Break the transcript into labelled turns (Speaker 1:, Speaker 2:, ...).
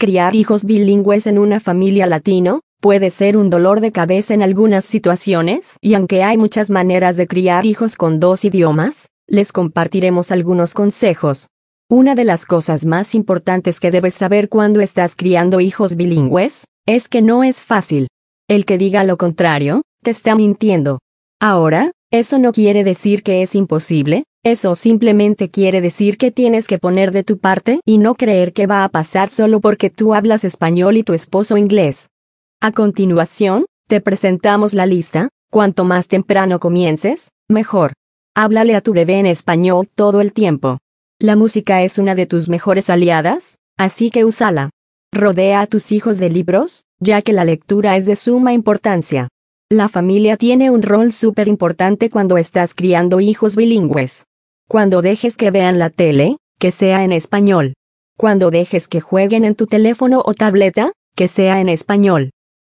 Speaker 1: criar hijos bilingües en una familia latino puede ser un dolor de cabeza en algunas situaciones, y aunque hay muchas maneras de criar hijos con dos idiomas, les compartiremos algunos consejos. Una de las cosas más importantes que debes saber cuando estás criando hijos bilingües es que no es fácil. El que diga lo contrario, te está mintiendo. Ahora, eso no quiere decir que es imposible, eso simplemente quiere decir que tienes que poner de tu parte y no creer que va a pasar solo porque tú hablas español y tu esposo inglés. A continuación, te presentamos la lista. Cuanto más temprano comiences, mejor. Háblale a tu bebé en español todo el tiempo. La música es una de tus mejores aliadas, así que úsala. Rodea a tus hijos de libros, ya que la lectura es de suma importancia. La familia tiene un rol súper importante cuando estás criando hijos bilingües. Cuando dejes que vean la tele, que sea en español. Cuando dejes que jueguen en tu teléfono o tableta, que sea en español.